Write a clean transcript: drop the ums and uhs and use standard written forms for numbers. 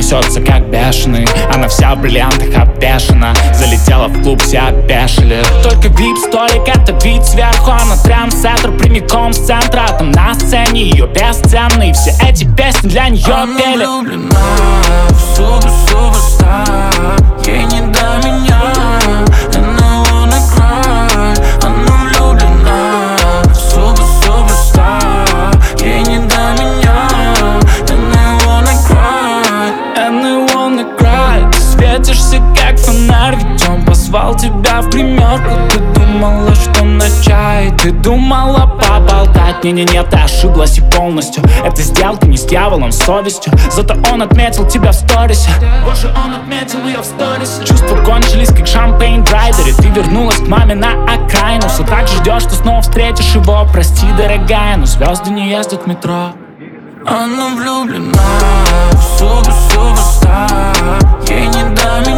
несется как бешеный. Она вся в бриллиантах обвешана, залетела в клуб, все опешили. Только вип-столик, это вид сверху. Она трендсеттер, прямиком с центра. Там на сцене ее бесценные. Все эти песни для нее пели. Она влюблена в суперстар. Ей не до меня, and I wanna cry. Она влюблена в суперстар. Ей не до меня, and I wanna cry. And I wanna cry. Ты светишься как фонарь, ведь он позвал тебя в гримерку. Ты думала, что на чай, ты думала поболтать. Не-не-не, ты ошиблась и полностью. Это сделка не с дьяволом, с совестью. Зато он отметил тебя в сторисе. Боже, он отметил ее в сторисе. Чувства кончились, как шампейн в райдере. Ты вернулась к маме на окраину. Все так ждешь, что снова встретишь его. Прости, дорогая, но звезды не ездят в метро. Она влюблена в суперстар. Ей не до меня.